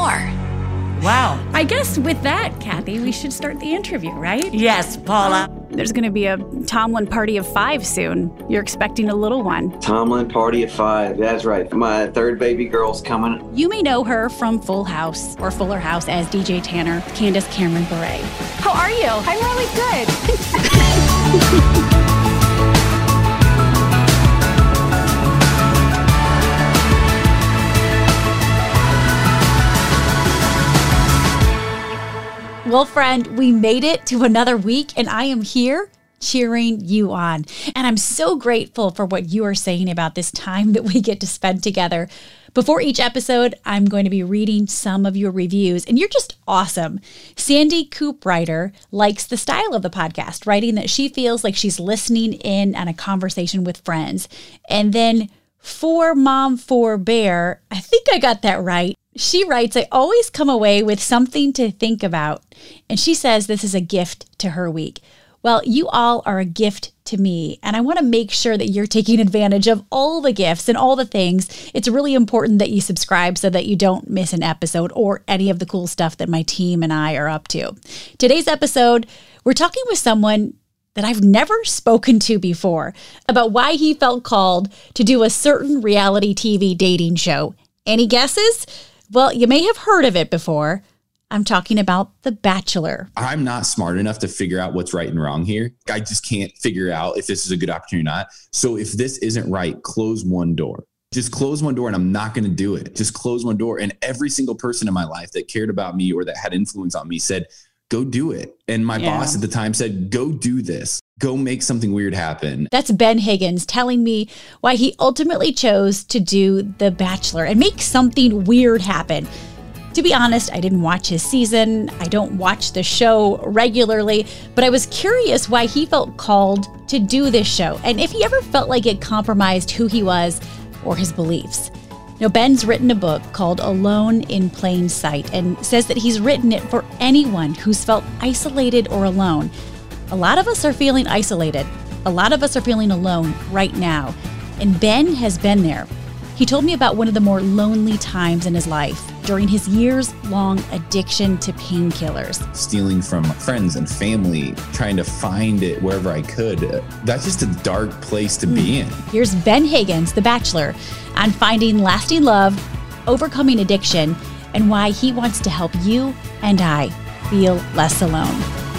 more. Wow. I guess with that, Kathy, we should start the interview, right? Yes, Paula. There's going to be a Tomlin party of 5 soon. You're expecting a little one. Tomlin party of 5. That's right. My third baby girl's coming. You may know her from Full House or Fuller House as DJ Tanner, Candace Cameron Bure. How are you? I'm really good. Well, friend, we made it to another week, and I am here cheering you on. And I'm so grateful for what you are saying about this time that we get to spend together. Before each episode, I'm going to be reading some of your reviews, and you're just awesome. Sandy Cooprider likes the style of the podcast, writing that she feels like she's listening in on a conversation with friends. And then For Mom for Bear, I think I got that right. She writes, I always come away with something to think about. And she says this is a gift to her week. Well, you all are a gift to me, and I want to make sure that you're taking advantage of all the gifts and all the things. It's really important that you subscribe so that you don't miss an episode or any of the cool stuff that my team and I are up to. Today's episode, we're talking with someone that I've never spoken to before about why he felt called to do a certain reality TV dating show. Any guesses? Well, you may have heard of it before. I'm talking about The Bachelor. I'm not smart enough to figure out what's right and wrong here. I just can't figure out if this is a good opportunity or not. So if this isn't right, close one door. Just close one door, and I'm not going to do it. Just close one door. And every single person in my life that cared about me or that had influence on me said, go do it. And my boss at the time said, go do this. Go make something weird happen. That's Ben Higgins telling me why he ultimately chose to do The Bachelor and make something weird happen. To be honest, I didn't watch his season. I don't watch the show regularly, but I was curious why he felt called to do this show and if he ever felt like it compromised who he was or his beliefs. Now, Ben's written a book called Alone in Plain Sight and says that he's written it for anyone who's felt isolated or alone. A lot of us are feeling isolated. A lot of us are feeling alone right now. And Ben has been there. He told me about one of the more lonely times in his life during his years-long addiction to painkillers. Stealing from friends and family, trying to find it wherever I could. That's just a dark place to be in. Here's Ben Higgins, The Bachelor, on finding lasting love, overcoming addiction, and why he wants to help you and I feel less alone.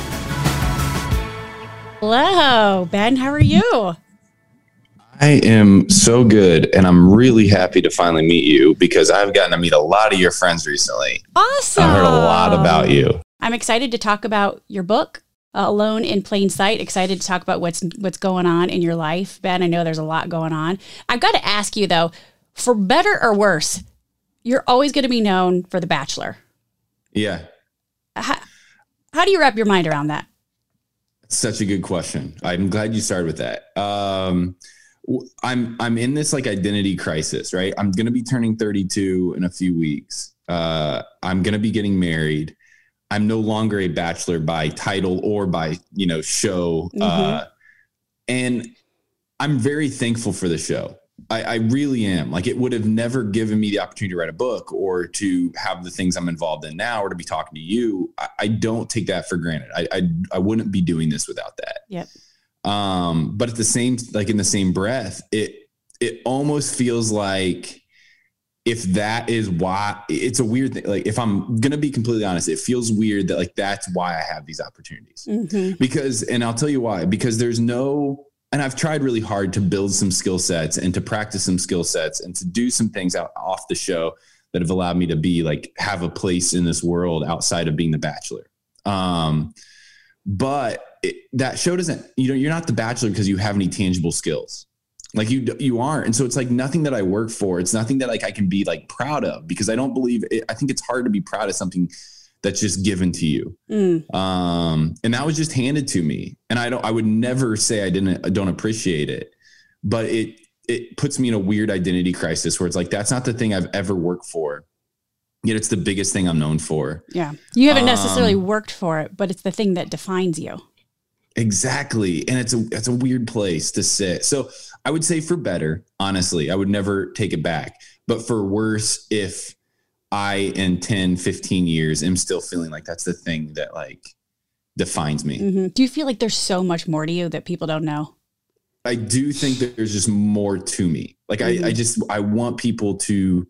Hello, Ben. How are you? I am so good, and I'm really happy to finally meet you because I've gotten to meet a lot of your friends recently. Awesome. I've heard a lot about you. I'm excited to talk about your book, Alone in Plain Sight. Excited to talk about what's going on in your life, Ben. I know there's a lot going on. I've got to ask you, though, for better or worse, you're always going to be known for The Bachelor. Yeah. How do you wrap your mind around that? Such a good question. I'm glad you started with that. I'm in this like identity crisis, right? I'm going to be turning 32 in a few weeks. I'm going to be getting married. I'm no longer a bachelor by title or by, show. And I'm very thankful for the show. I really am. Like, it would have never given me the opportunity to write a book or to have the things I'm involved in now or to be talking to you. I don't take that for granted. I wouldn't be doing this without that. Yep. But at the same, like in the same breath, it almost feels like if that is why, it's a weird thing. Like, if I'm going to be completely honest, it feels weird that like, that's why I have these opportunities because, and I'll tell you why, because and I've tried really hard to build some skill sets and to practice some skill sets and to do some things off the show that have allowed me to be like, have a place in this world outside of being the Bachelor. But that show doesn't, you're not the Bachelor because you have any tangible skills. Like you aren't. And so it's like nothing that I work for. It's nothing that like I can be like proud of because I don't believe it. I think it's hard to be proud of something that's just given to you. And that was just handed to me. And I would never say I don't appreciate it, but it puts me in a weird identity crisis where it's like, that's not the thing I've ever worked for. Yet it's the biggest thing I'm known for. Yeah. You haven't necessarily worked for it, but it's the thing that defines you. Exactly. And it's a weird place to sit. So I would say for better, honestly, I would never take it back, but for worse, if I, in 10, 15 years, am still feeling like that's the thing that like defines me. Mm-hmm. Do you feel like there's so much more to you that people don't know? I do think that there's just more to me. Like I want people to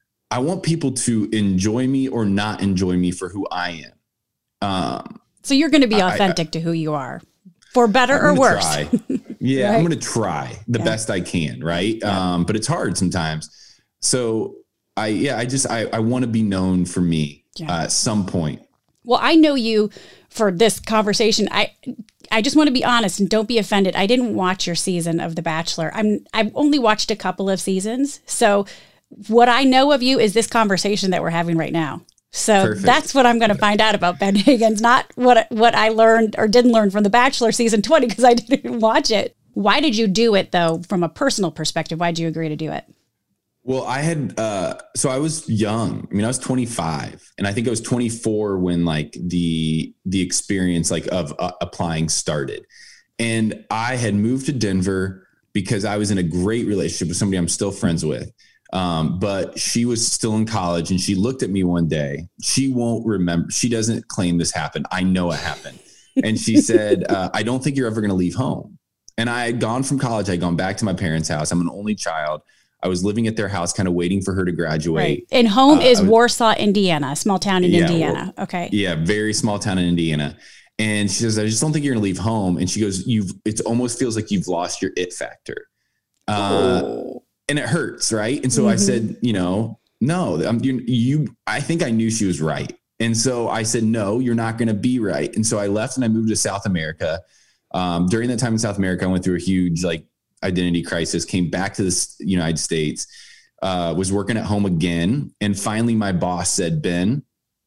enjoy me or not enjoy me for who I am. So you're going to be authentic to who you are, for better or worse. Yeah, right? I'm going to try the best I can. Right. Yeah. But it's hard sometimes. So I want to be known for me at some point. Well, I know you for this conversation. I just want to be honest and don't be offended. I didn't watch your season of The Bachelor. I've only watched a couple of seasons. So what I know of you is this conversation that we're having right now. So Perfect. That's what I'm going to find out about Ben Higgins, not what I learned or didn't learn from The Bachelor season 20 because I didn't watch it. Why did you do it though? From a personal perspective, why did you agree to do it? Well, I had, so I was young. I mean, I was 25 and I think I was 24 when like the experience like of applying started. And I had moved to Denver because I was in a great relationship with somebody I'm still friends with. But she was still in college and she looked at me one day. She won't remember. She doesn't claim this happened. I know it happened. And she said, I don't think you're ever going to leave home. And I had gone from college. I'd gone back to my parents' house. I'm an only child. I was living at their house, kind of waiting for her to graduate. Right. And home is Warsaw, Indiana, a small town in Indiana. Okay. Yeah. Very small town in Indiana. And she says, I just don't think you're going to leave home. And she goes, it almost feels like you've lost your it factor. And it hurts. Right. And so I said, no, I think I knew she was right. And so I said, no, you're not going to be right. And so I left and I moved to South America. During that time in South America, I went through a huge identity crisis, came back to the United States, was working at home again. And finally my boss said, Ben,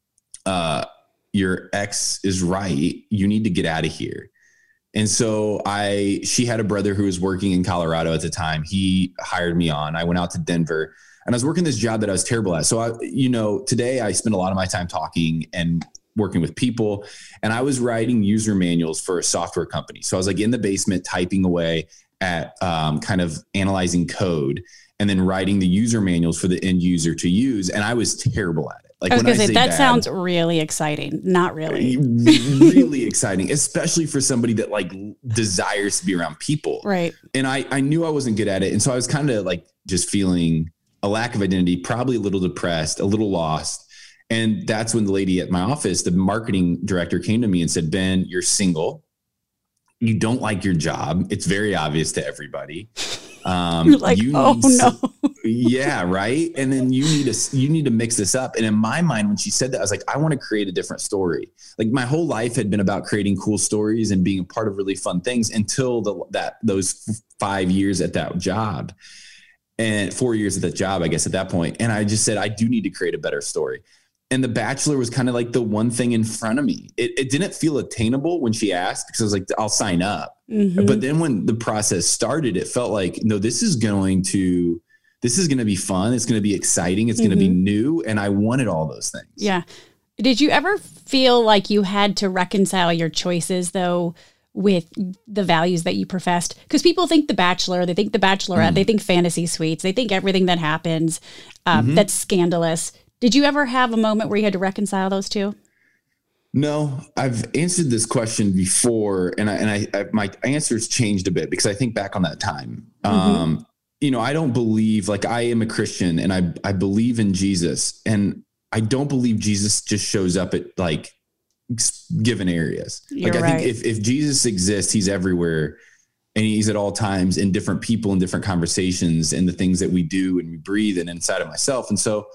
your ex is right. You need to get out of here. And so she had a brother who was working in Colorado at the time. He hired me on. I went out to Denver and I was working this job that I was terrible at. So today I spend a lot of my time talking and working with people, and I was writing user manuals for a software company. So I was like in the basement typing away at kind of analyzing code and then writing the user manuals for the end user to use. And I was terrible at it. Like I was going to say, that bad, sounds really exciting. Not really. Really exciting, especially for somebody that like desires to be around people. Right. And I knew I wasn't good at it. And so I was kind of like just feeling a lack of identity, probably a little depressed, a little lost. And that's when the lady at my office, the marketing director, came to me and said, Ben, you're single. You don't like your job. It's very obvious to everybody. You're like, no. Yeah. Right. And then you need to mix this up. And in my mind, when she said that, I was like, I want to create a different story. Like my whole life had been about creating cool stories and being a part of really fun things until those 5 years at that job and 4 years at that job, I guess at that point. And I just said, I do need to create a better story. And The Bachelor was kind of like the one thing in front of me. It didn't feel attainable when she asked because I was like, I'll sign up. Mm-hmm. But then when the process started, it felt like, no, this is going to be fun. It's going to be exciting. It's going to be new. And I wanted all those things. Yeah. Did you ever feel like you had to reconcile your choices though with the values that you professed? Because people think The Bachelor, they think The Bachelorette, they think fantasy suites, they think everything that happens that's scandalous. Did you ever have a moment where you had to reconcile those two? No, I've answered this question before, and my answers changed a bit because I think back on that time. I don't believe, like, I am a Christian and I believe in Jesus, and I don't believe Jesus just shows up at like given areas. You're like, I right. think if Jesus exists, he's everywhere. And he's at all times in different people and different conversations and the things that we do and we breathe and inside of myself. And so,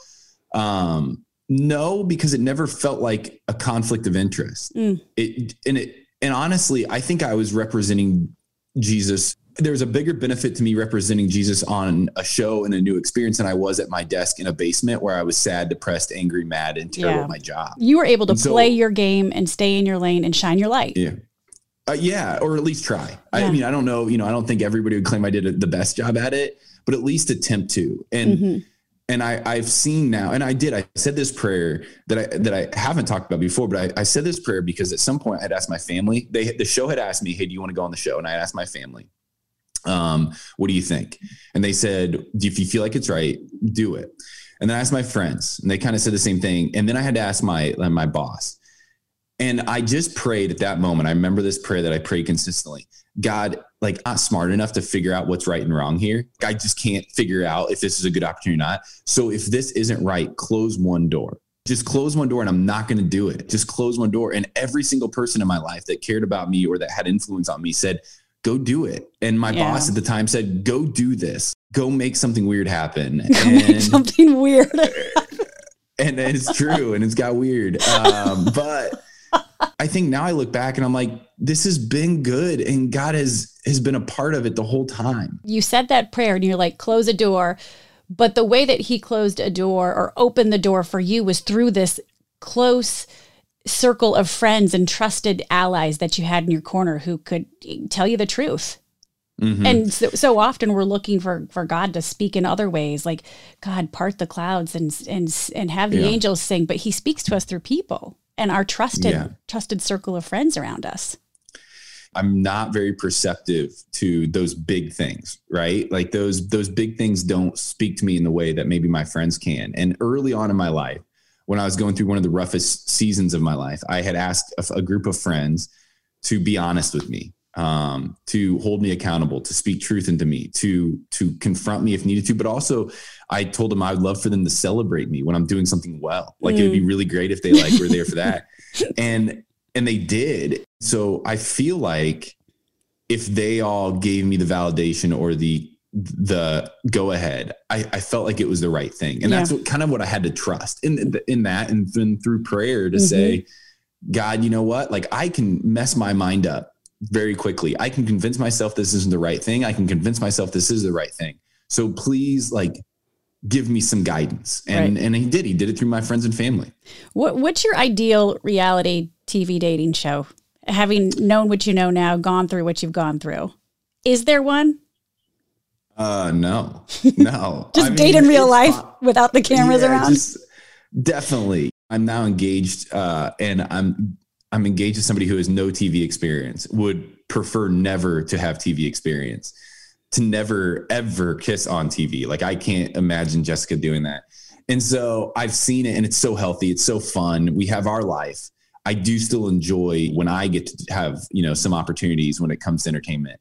no, because it never felt like a conflict of interest. And honestly, I think I was representing Jesus. There's a bigger benefit to me representing Jesus on a show and a new experience than I was at my desk in a basement where I was sad, depressed, angry, mad, and terrible at my job. You were able to play your game and stay in your lane and shine your light. Yeah. Or at least try. Yeah. I mean, I don't know, I don't think everybody would claim I did the best job at it, but at least attempt to. And I've seen now, and I said this prayer that I haven't talked about before, but I said this prayer because at some point I had asked my family, the show had asked me, hey, do you want to go on the show? And I asked my family, what do you think? And they said, if you feel like it's right, do it. And then I asked my friends, and they kind of said the same thing. And then I had to ask my boss. And I just prayed at that moment. I remember this prayer that I prayed consistently. God, like, I'm not smart enough to figure out what's right and wrong here. I just can't figure out if this is a good opportunity or not. So if this isn't right, close one door. Just close one door, and I'm not going to do it. Just close one door. And every single person in my life that cared about me or that had influence on me said, go do it. And my boss at the time said, go do this. Go make something weird happen. Make something weird. And it's true. And it's got weird. But I think now I look back and I'm like, this has been good. And God has been a part of it the whole time. You said that prayer and you're like, close a door. But the way that he closed a door or opened the door for you was through this close circle of friends and trusted allies that you had in your corner who could tell you the truth. Mm-hmm. And so often we're looking for God to speak in other ways, like God part the clouds and have the angels sing, but he speaks to us through people and our trusted circle of friends around us. I'm not very perceptive to those big things, right? Like those big things don't speak to me in the way that maybe my friends can. And early on in my life, when I was going through one of the roughest seasons of my life, I had asked a group of friends to be honest with me, to hold me accountable, to speak truth into me, to confront me if needed to. But also I told them I would love for them to celebrate me when I'm doing something well. Like it would be really great if they were there for that. And they did. So I feel like if they all gave me the validation or the go ahead, I felt like it was the right thing. And that's what I had to trust in that. And then through prayer to say, God, you know what? Like I can mess my mind up very quickly. I can convince myself this isn't the right thing. I can convince myself this is the right thing. So please, like, give me some guidance. And he did it through my friends and family. What's your ideal reality TV dating show? Having known what you know now, gone through what you've gone through. Is there one? No. Just date in real life without the cameras around? Definitely. I'm now engaged, and I'm engaged to somebody who has no TV experience, would prefer never to have TV experience, to never, ever kiss on TV. Like I can't imagine Jessica doing that. And so I've seen it and it's so healthy. It's so fun. We have our life. I do still enjoy when I get to have, some opportunities when it comes to entertainment.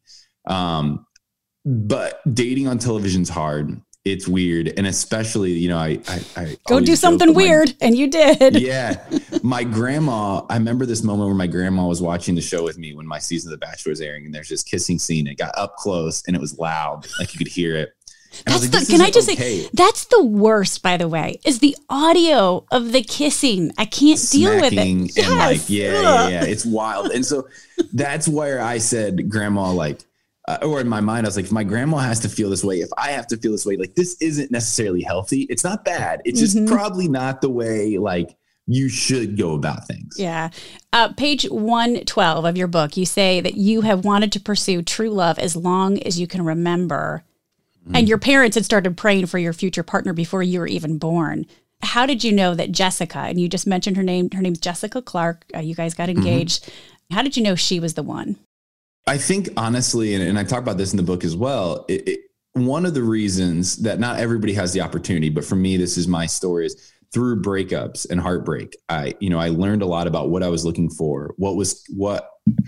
But dating on television's hard. It's weird. And especially, I go do something weird. And you did. Yeah. My grandma, I remember this moment where my grandma was watching the show with me when my season of The Bachelor was airing, and there's this kissing scene. It got up close and it was loud. Like you could hear it. Can I just say, that's the worst, by the way, is the audio of the kissing. I can't deal with it. Yes. Yeah. It's wild. And so that's where I said, grandma, or in my mind, I was like, if my grandma has to feel this way, if I have to feel this way, like this isn't necessarily healthy. It's not bad. It's just probably not the way you should go about things. Yeah. Page 112 of your book, you say that you have wanted to pursue true love as long as you can remember. And your parents had started praying for your future partner before you were even born. How did you know that Jessica, and you just mentioned her name's Jessica Clark, you guys got engaged. How did you know she was the one? I think honestly, and I talk about this in the book as well, one of the reasons that not everybody has the opportunity, but for me, this is my story, is through breakups and heartbreak. I learned a lot about what I was looking for, what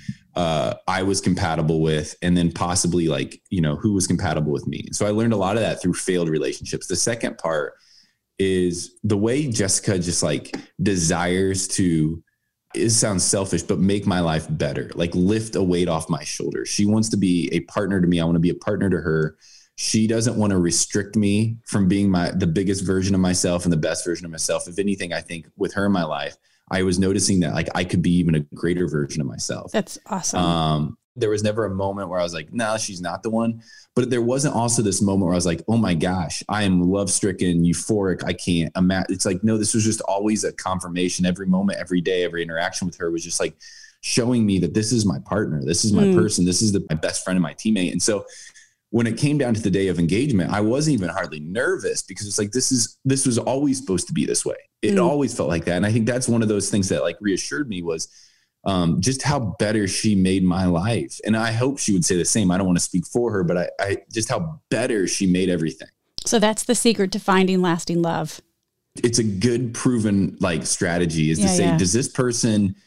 I was compatible with, and then possibly who was compatible with me. So I learned a lot of that through failed relationships. The second part is the way Jessica just desires to, it sounds selfish, but make my life better, lift a weight off my shoulders. She wants to be a partner to me. I want to be a partner to her. She doesn't want to restrict me from being the biggest version of myself and the best version of myself. If anything, I think with her in my life, I was noticing that I could be even a greater version of myself. That's awesome. There was never a moment where I was like, no, she's not the one. But there wasn't also this moment where I was like, oh my gosh, I am love stricken, euphoric. I can't imagine. It's no, this was just always a confirmation. Every moment, every day, every interaction with her was just showing me that this is my partner. This is my person. This is my best friend and my teammate. And so when it came down to the day of engagement, I wasn't even hardly nervous because it's this was always supposed to be this way. It always felt like that. And I think that's one of those things that reassured me was just how better she made my life. And I hope she would say the same. I don't want to speak for her, but I just how better she made everything. So that's the secret to finding lasting love. It's a good proven like strategy is to say, does this person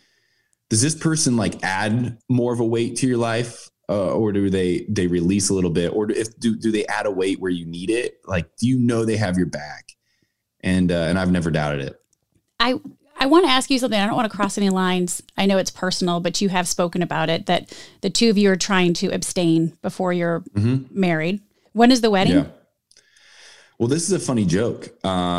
like add more of a weight to your life? Or do they release a little bit? Or do they add a weight where you need it? Like, do you know they have your back? And I've never doubted it. I want to ask you something. I don't want to cross any lines. I know it's personal, but you have spoken about it, that the two of you are trying to abstain before you're married. When is the wedding? Yeah. Well, this is a funny joke.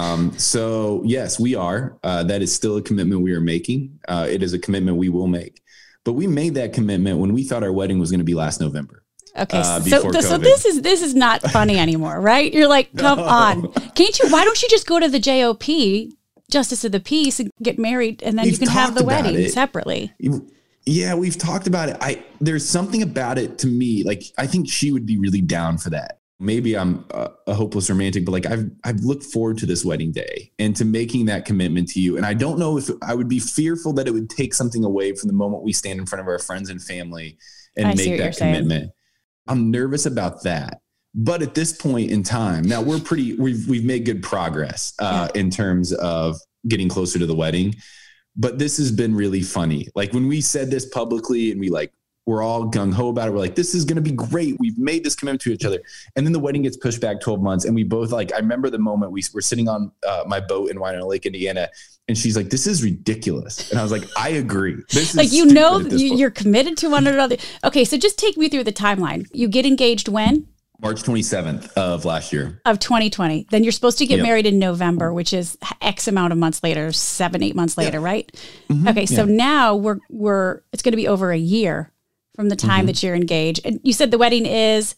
So yes, we are. That is still a commitment we are making. It is a commitment we will make. But we made that commitment when we thought our wedding was going to be last November. Okay, so this is not funny anymore, right? You're like, come on, can't you? Why don't you just go to the JOP, Justice of the Peace, and get married, and then you can have the wedding separately? Yeah, we've talked about it. There's something about it to me. Like, I think she would be really down for that. Maybe I'm a hopeless romantic, but like I've looked forward to this wedding day and to making that commitment to you. And I don't know if I would be fearful that it would take something away from the moment we stand in front of our friends and family and make that commitment. I'm nervous about that. But at this point in time, now we've made good progress in terms of getting closer to the wedding. But this has been really funny. Like when we said this publicly and we're all gung-ho about it. We're like, this is going to be great. We've made this commitment to each other. And then the wedding gets pushed back 12 months. And we both I remember the moment we were sitting on my boat in Winona Lake, Indiana. And she's like, this is ridiculous. And I was like, I agree. This is you're committed to one another. Okay. So just take me through the timeline. You get engaged when? March 27th of last year. Of 2020. Then you're supposed to get married in November, which is X amount of months later, 7-8 months later, right? Mm-hmm. Okay. So now it's going to be over a year from the time that you're engaged. And you said the wedding is?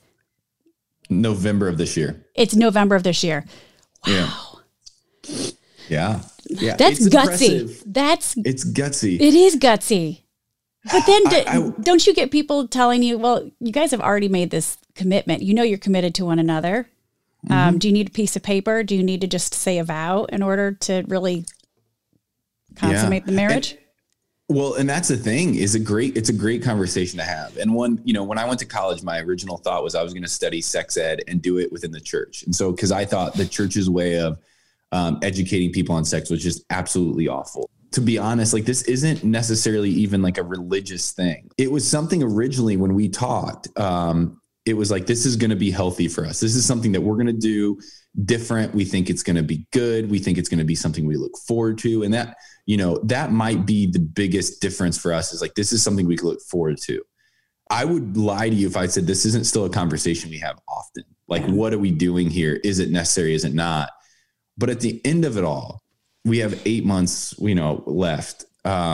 November of this year. It's November of this year. Wow. Yeah. That's gutsy. It's gutsy. It is gutsy. But then don't you get people telling you, well, you guys have already made this commitment. You know you're committed to one another. Do you need a piece of paper? Do you need to just say a vow in order to really consummate the marriage? And that's the thing it's a great conversation to have. And when I went to college, my original thought was I was going to study sex ed and do it within the church. And so, cause I thought the church's way of educating people on sex was just absolutely awful. To be honest, like this isn't necessarily even like a religious thing. It was something originally when we talked, it was like, this is going to be healthy for us. This is something that we're going to do different. We think it's going to be good. We think it's going to be something we look forward to. And that might be the biggest difference for us is like, this is something we can look forward to. I would lie to you if I said, this isn't still a conversation we have often. Like, what are we doing here? Is it necessary? Is it not? But at the end of it all, we have 8 months, left.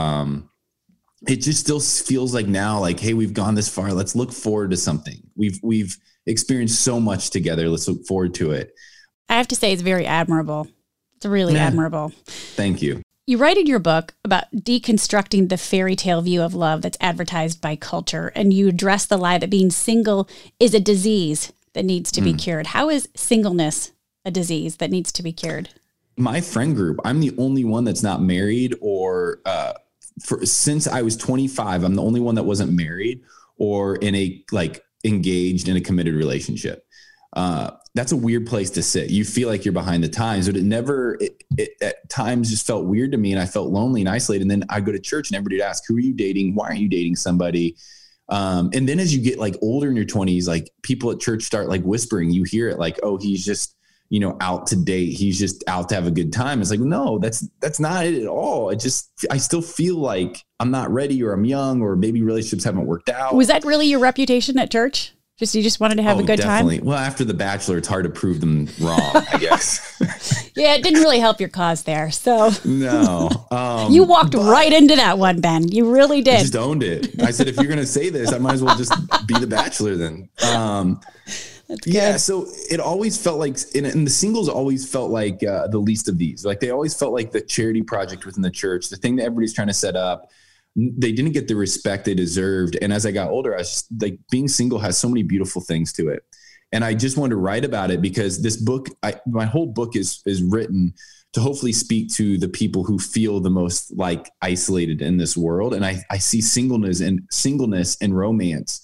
It just still feels like now, like, hey, we've gone this far. Let's look forward to something. We've experienced so much together. Let's look forward to it. I have to say it's very admirable. It's really admirable. Thank you. You write in your book about deconstructing the fairy tale view of love that's advertised by culture, and you address the lie that being single is a disease that needs to be cured. How is singleness a disease that needs to be cured? My friend group, I'm the only one that's not married or since I was 25, I'm the only one that wasn't married or in a engaged in a committed relationship. That's a weird place to sit. You feel like you're behind the times, but it at times just felt weird to me. And I felt lonely and isolated. And then I go to church and everybody would ask, who are you dating? Why aren't you dating somebody? And then as you get older in your 20s, people at church start whispering, you hear it oh, he's just, out to date. He's just out to have a good time. It's like, no, that's not it at all. I still feel like I'm not ready or I'm young or maybe relationships haven't worked out. Was that really your reputation at church? You just wanted to have a good time? Well, after The Bachelor, it's hard to prove them wrong, I guess. Yeah, it didn't really help your cause there. So no, you walked right into that one, Ben. You really did. I just owned it. I said, if you're going to say this, I might as well just be The Bachelor then. That's good. Yeah, so it always felt like, and the singles always felt like the least of these. They always felt like the charity project within the church, the thing that everybody's trying to set up. They didn't get the respect they deserved. And as I got older, I was just being single has so many beautiful things to it. And I just wanted to write about it because this book, my whole book is written to hopefully speak to the people who feel the most isolated in this world. And I see singleness and romance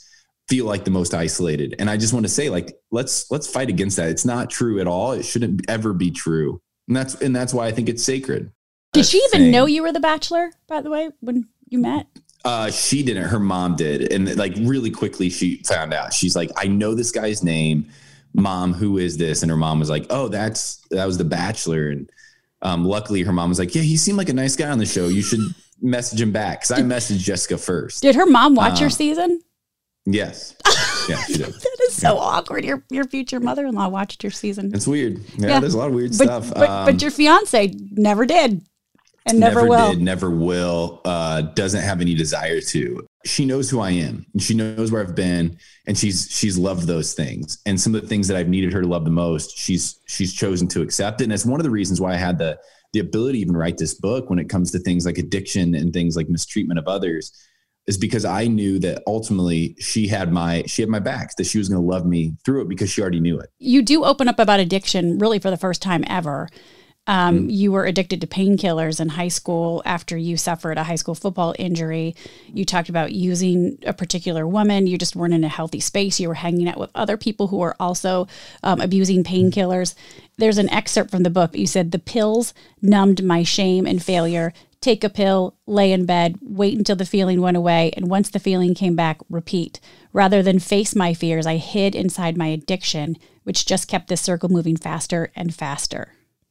feel like the most isolated. And I just want to say, like, let's fight against that. It's not true at all. It shouldn't ever be true. And that's why I think it's sacred. Did she even know you were the Bachelor, by the way, when you met? She didn't. Her mom did. And like really quickly she found out. She's like, I know this guy's name. Mom, who is this? And her mom was like, oh, that was the Bachelor. And luckily her mom was like, yeah, he seemed like a nice guy on the show. You should message him back. Cause I messaged Jessica first. Did her mom watch your season? Yes. Yeah, she did. That is so awkward. Your future mother-in-law watched your season. It's weird. Yeah, there's a lot of weird stuff. But your fiance never did and never will. Never will. Doesn't have any desire to. She knows who I am and she knows where I've been, and she's loved those things. And some of the things that I've needed her to love the most, she's chosen to accept it. And it's one of the reasons why I had the ability to even write this book when it comes to things like addiction and things like mistreatment of others, is because I knew that ultimately she had my back, that she was going to love me through it because she already knew it. You do open up about addiction really for the first time ever. You were addicted to painkillers in high school after you suffered a high school football injury. You talked about using a particular woman. You just weren't in a healthy space. You were hanging out with other people who were also abusing painkillers. There's an excerpt from the book. You said, the pills numbed my shame and failure. Take a pill, lay in bed, wait until the feeling went away, and once the feeling came back, repeat. Rather than face my fears, I hid inside my addiction, which just kept this circle moving faster and faster.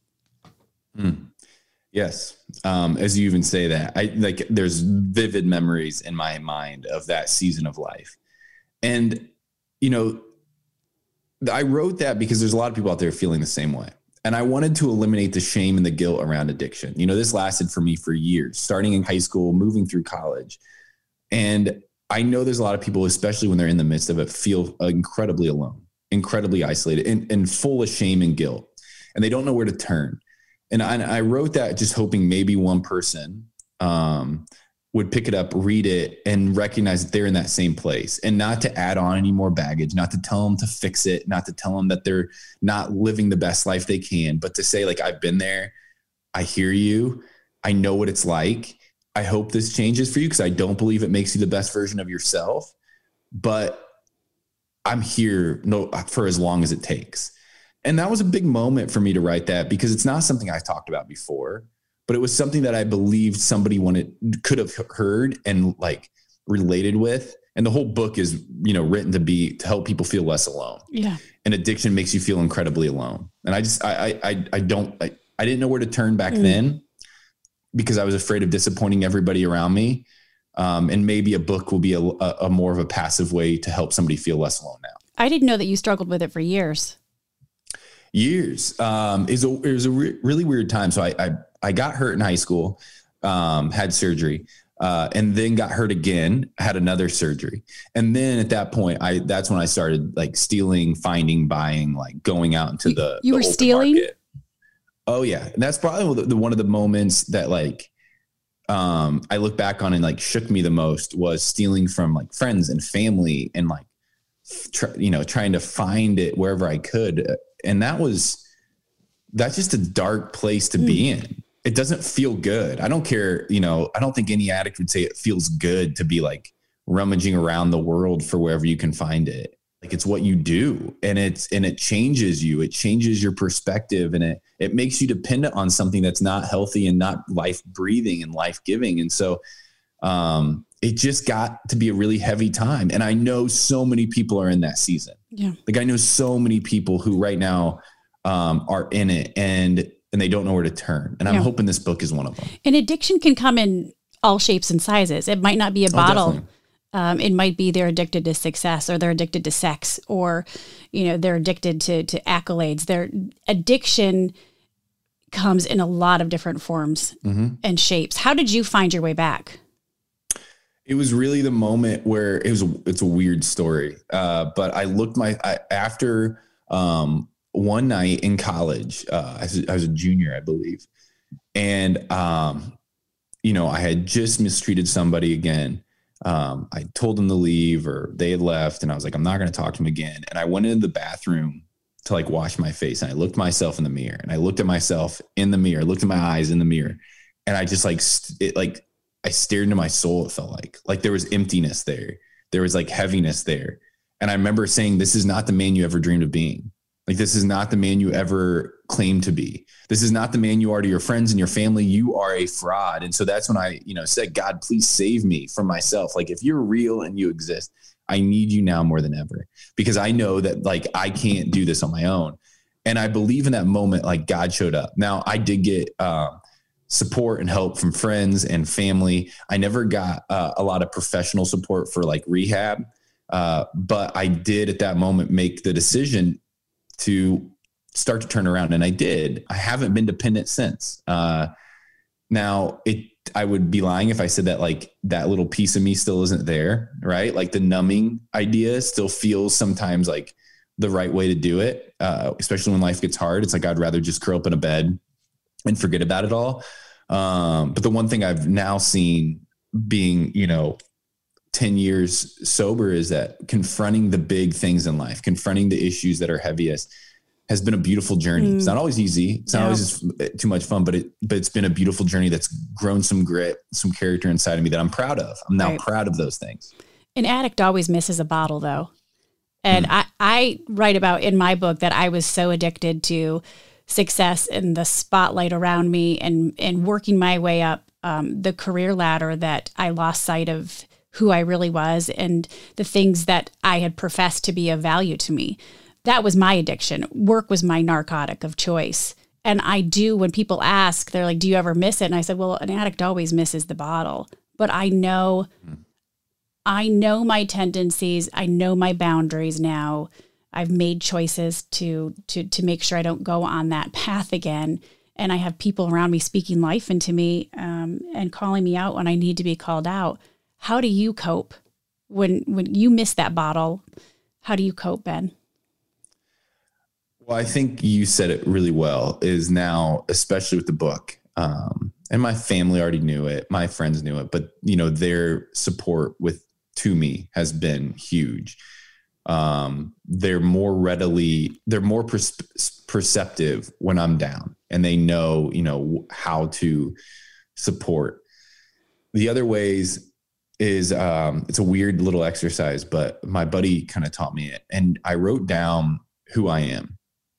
Yes. As you even say that, there's vivid memories in my mind of that season of life. And, I wrote that because there's a lot of people out there feeling the same way. And I wanted to eliminate the shame and the guilt around addiction. This lasted for me for years, starting in high school, moving through college. And I know there's a lot of people, especially when they're in the midst of it, feel incredibly alone, incredibly isolated and full of shame and guilt. And they don't know where to turn. And I wrote that just hoping maybe one person would pick it up, read it, and recognize that they're in that same place, and not to add on any more baggage, not to tell them to fix it, not to tell them that they're not living the best life they can, but to say, like, I've been there. I hear you. I know what it's like. I hope this changes for you, because I don't believe it makes you the best version of yourself, but I'm here for as long as it takes. And that was a big moment for me to write that, because it's not something I talked about before, but it was something that I believed somebody could have heard and like related with. And the whole book is, written to help people feel less alone. Yeah. And addiction makes you feel incredibly alone. And I didn't know where to turn back then, because I was afraid of disappointing everybody around me. And maybe a book will be a more of a passive way to help somebody feel less alone now. I didn't know that you struggled with it for years. It was a really weird time. So I got hurt in high school, had surgery, and then got hurt again, had another surgery. And then at that point, that's when I started like stealing, finding, buying, like going out into the were stealing? Market. Oh yeah. And that's probably one of the moments that like, I look back on and like shook me the most, was stealing from like friends and family, and like, trying to find it wherever I could. And that's just a dark place to be in. It doesn't feel good. I don't care. I don't think any addict would say it feels good to be like rummaging around the world for wherever you can find it. Like, it's what you do, and it changes you. It changes your perspective, and it makes you dependent on something that's not healthy and not life breathing and life giving. And so, it just got to be a really heavy time. And I know so many people are in that season. Yeah. Like, I know so many people who right now are in it and they don't know where to turn. And I'm hoping this book is one of them. And addiction can come in all shapes and sizes. It might not be a bottle. It might be they're addicted to success, or they're addicted to sex, or, they're addicted to accolades. Their addiction comes in a lot of different forms and shapes. How did you find your way back? It was really the moment where it's a weird story. But I looked after one night in college, I was a junior, I believe. And, I had just mistreated somebody again. I told them to leave, or they had left, and I was like, I'm not going to talk to them again. And I went into the bathroom to like wash my face, and I looked myself in the mirror, and I looked at myself in the mirror, looked at my eyes in the mirror. And I just I stared into my soul. It felt like there was emptiness there. There was like heaviness there. And I remember saying, this is not the man you ever dreamed of being. Like, this is not the man you ever claimed to be. This is not the man you are to your friends and your family. You are a fraud. And so that's when I, said, God, please save me from myself. Like, if you're real and you exist, I need you now more than ever, because I know that like, I can't do this on my own. And I believe in that moment, like God showed up. Now I did get support and help from friends and family. I never got a lot of professional support for like rehab. But I did at that moment make the decision to start to turn around. And I did. I haven't been dependent since. Now I would be lying if I said that like that little piece of me still isn't there, right? Like the numbing idea still feels sometimes like the right way to do it. Especially when life gets hard. It's like, I'd rather just curl up in a bed and forget about it all. But the one thing I've now seen being, 10 years sober is that confronting the big things in life, confronting the issues that are heaviest has been a beautiful journey. It's not always easy. It's not always just too much fun, but it's been a beautiful journey that's grown some grit, some character inside of me that I'm proud of. I'm now proud of those things. An addict always misses a bottle though. And I write about in my book that I was so addicted to success and the spotlight around me and working my way up the career ladder that I lost sight of who I really was and the things that I had professed to be of value to me. That was my addiction. Work was my narcotic of choice. And I do, when people ask, they're like, do you ever miss it? And I said, well, an addict always misses the bottle. But I know my tendencies. I know my boundaries now. I've made choices to make sure I don't go on that path again. And I have people around me speaking life into me and calling me out when I need to be called out. How do you cope when you miss that bottle? How do you cope, Ben? Well, I think you said it really well, is now, especially with the book, and my family already knew it. My friends knew it, but their support to me has been huge. They're more perceptive when I'm down, and they know, how to support. The other ways is, it's a weird little exercise, but my buddy kind of taught me it. And I wrote down who I am,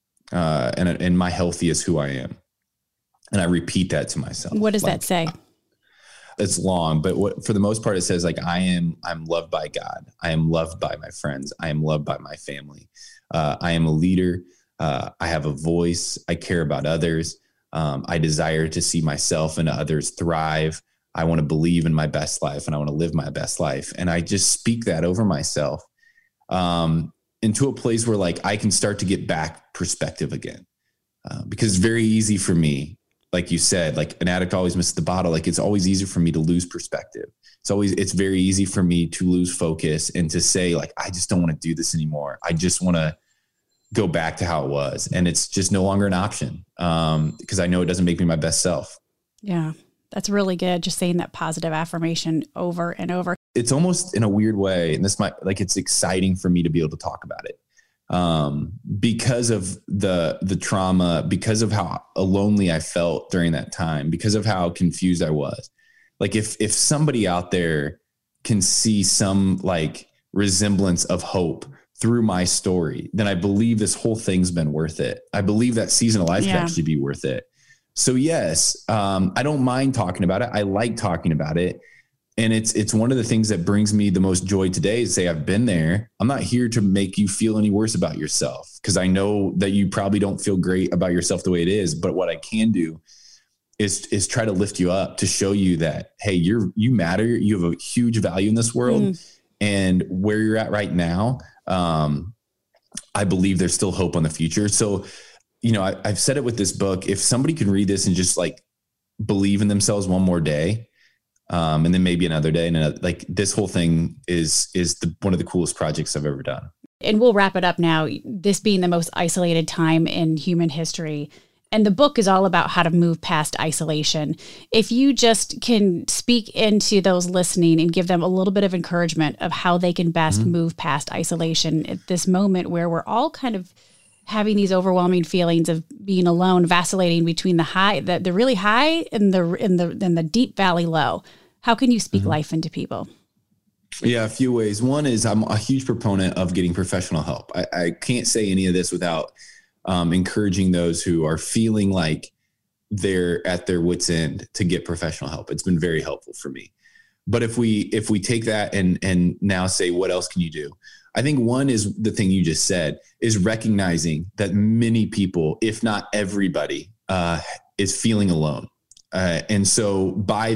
and my healthy is who I am. And I repeat that to myself. What does that say? It's long, but for the most part, it says like, I'm loved by God. I am loved by my friends. I am loved by my family. I am a leader. I have a voice. I care about others. I desire to see myself and others thrive. I want to believe in my best life and I want to live my best life. And I just speak that over myself, into a place where like, I can start to get back perspective again. Because it's very easy for me, like you said, like an addict always misses the bottle. Like it's always easier for me to lose perspective. It's very easy for me to lose focus and to say like, I just don't want to do this anymore. I just want to go back to how it was. And it's just no longer an option. Because I know it doesn't make me my best self. Yeah. That's really good. Just saying that positive affirmation over and over. It's almost in a weird way. And this might it's exciting for me to be able to talk about it. Because of the trauma, because of how lonely I felt during that time, because of how confused I was. Like if somebody out there can see some like resemblance of hope through my story, then I believe this whole thing's been worth it. I believe that season of life could actually be worth it. So yes, I don't mind talking about it. I like talking about it. And it's one of the things that brings me the most joy today is say, I've been there. I'm not here to make you feel any worse about yourself, because I know that you probably don't feel great about yourself the way it is. But what I can do is try to lift you up, to show you that, hey, you matter. You have a huge value in this world. And where you're at right now, I believe there's still hope on the future. So, I've said it with this book. If somebody can read this and just like believe in themselves one more day, and then maybe another day, and like this whole thing is one of the coolest projects I've ever done. And we'll wrap it up now. This being the most isolated time in human history, and the book is all about how to move past isolation. If you just can speak into those listening and give them a little bit of encouragement of how they can best move past isolation at this moment where we're all kind of having these overwhelming feelings of being alone, vacillating between the really high and the deep valley low. How can you speak life into people? Yeah, a few ways. One is I'm a huge proponent of getting professional help. I can't say any of this without encouraging those who are feeling like they're at their wit's end to get professional help. It's been very helpful for me. But if we take that and now say, what else can you do? I think one is the thing you just said, is recognizing that many people, if not everybody, is feeling alone. And so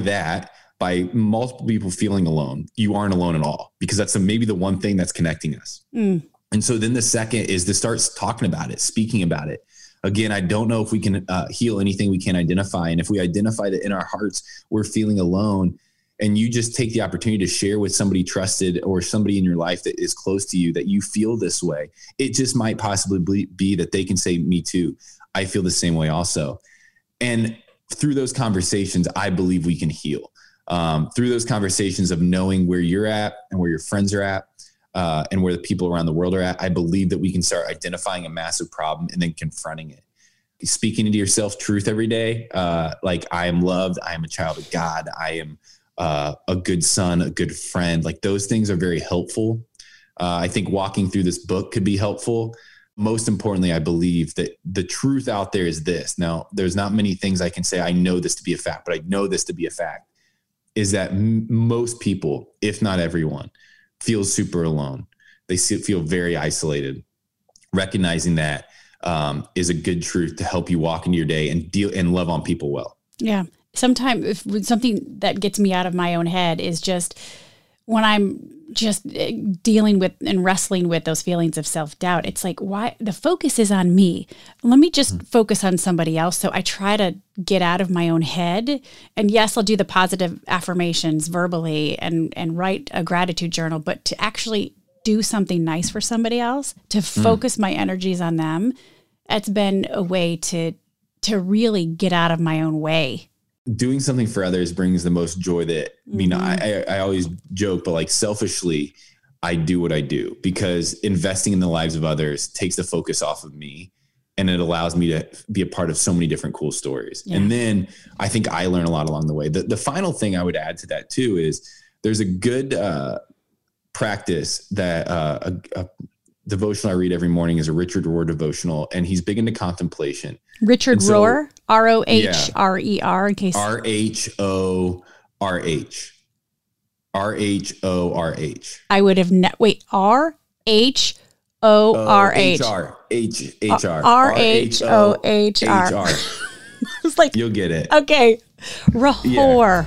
by multiple people feeling alone, you aren't alone at all, because that's maybe the one thing that's connecting us. And so then the second is to start talking about it, speaking about it. Again, I don't know if we can heal anything we can't identify. And if we identify that in our hearts, we're feeling alone, and you just take the opportunity to share with somebody trusted or somebody in your life that is close to you that you feel this way, it just might possibly be that they can say, me too. I feel the same way also. And through those conversations, I believe we can heal. Through those conversations of knowing where you're at and where your friends are at, and where the people around the world are at, I believe that we can start identifying a massive problem and then confronting it. Speaking into yourself truth every day, like I am loved, I am a child of God, I am a good son, a good friend. Like those things are very helpful. I think walking through this book could be helpful. Most importantly, I believe that the truth out there is this. Now, there's not many things I can say, I know this to be a fact, but I know this to be a fact, is that most people, if not everyone, feels super alone. They feel very isolated. Recognizing that is a good truth to help you walk into your day and deal and love on people well. Yeah. Sometimes something that gets me out of my own head is just when I'm just dealing with and wrestling with those feelings of self-doubt. It's like, why the focus is on me. Let me just focus on somebody else. So I try to get out of my own head. And yes, I'll do the positive affirmations verbally and write a gratitude journal, but to actually do something nice for somebody else, to focus my energies on them, it's been a way to really get out of my own way. Doing something for others brings the most joy that, I always joke, but like selfishly, I do what I do because investing in the lives of others takes the focus off of me, and it allows me to be a part of so many different cool stories. Yeah. And then I think I learn a lot along the way. The final thing I would add to that too is there's a good practice that a devotional I read every morning is a Richard Rohr devotional, and he's big into contemplation. Richard Rohr, R-O-H-R-E-R, in case. R-H-O-R-H. R-H-O-R-H. I would have, wait, R-H-O-R-H. H-R. R-H-O-H-R. It's like, you'll get it. Okay. Rohr.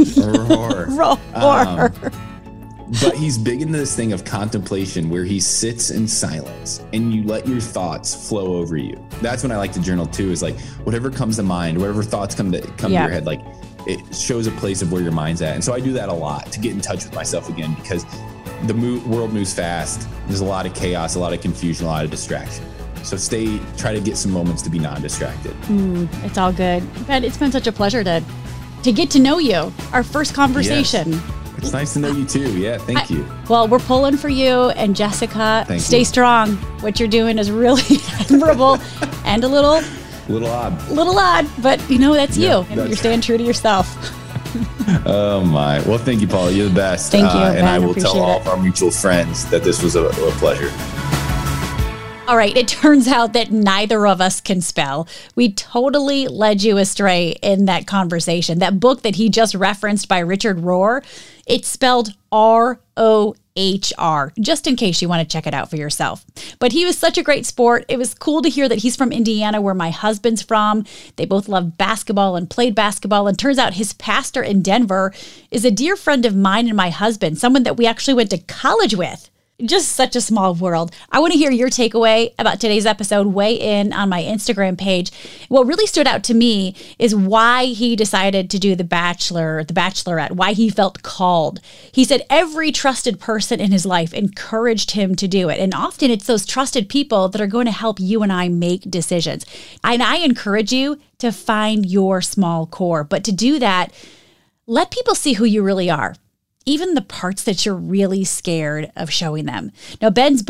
Rohr. But he's big into this thing of contemplation where he sits in silence and you let your thoughts flow over you. That's when I like to journal too, is like whatever comes to mind, whatever thoughts come to your head, like it shows a place of where your mind's at. And so I do that a lot to get in touch with myself again, because the world moves fast. There's a lot of chaos, a lot of confusion, a lot of distraction. So try to get some moments to be non-distracted. It's all good. Ben, it's been such a pleasure to get to know you. Our first conversation. Yes. It's nice to know you too. Yeah, thank you. Well, we're pulling for you, and Jessica, stay strong. What you're doing is really admirable and a little odd, but that's you. And you're staying true to yourself. Oh my. Well, thank you, Paula. You're the best. Thank you. And I will tell all of our mutual friends that this was a pleasure. All right, it turns out that neither of us can spell. We totally led you astray in that conversation. That book that he just referenced by Richard Rohr, it's spelled R-O-H-R, just in case you want to check it out for yourself. But he was such a great sport. It was cool to hear that he's from Indiana, where my husband's from. They both love basketball and played basketball. And turns out his pastor in Denver is a dear friend of mine and my husband, someone that we actually went to college with. Just such a small world. I want to hear your takeaway about today's episode. Weigh in on my Instagram page. What really stood out to me is why he decided to do The Bachelor, The Bachelorette, why he felt called. He said every trusted person in his life encouraged him to do it. And often it's those trusted people that are going to help you and I make decisions. And I encourage you to find your small core. But to do that, let people see who you really are. Even the parts that you're really scared of showing them. Now, Ben's book,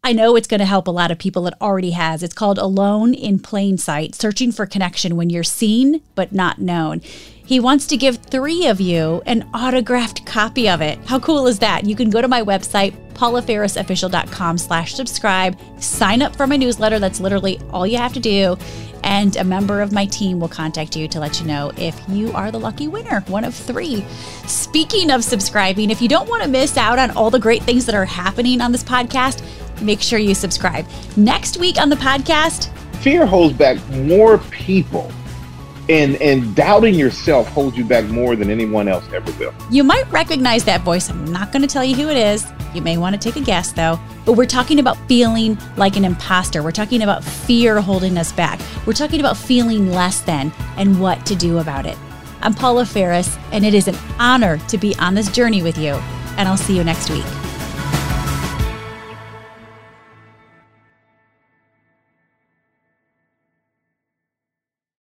I know it's going to help a lot of people. It already has. It's called Alone in Plain Sight, Searching for Connection When You're Seen But Not Known. He wants to give 3 of you an autographed copy of it. How cool is that? You can go to my website, paulaferrisofficial.com/subscribe, sign up for my newsletter. That's literally all you have to do. And a member of my team will contact you to let you know if you are the lucky winner, one of 3. Speaking of subscribing, if you don't want to miss out on all the great things that are happening on this podcast, make sure you subscribe. Next week on the podcast, fear holds back more people. And doubting yourself holds you back more than anyone else ever will. You might recognize that voice. I'm not going to tell you who it is. You may want to take a guess, though. But we're talking about feeling like an imposter. We're talking about fear holding us back. We're talking about feeling less than and what to do about it. I'm Paula Ferris, and it is an honor to be on this journey with you. And I'll see you next week.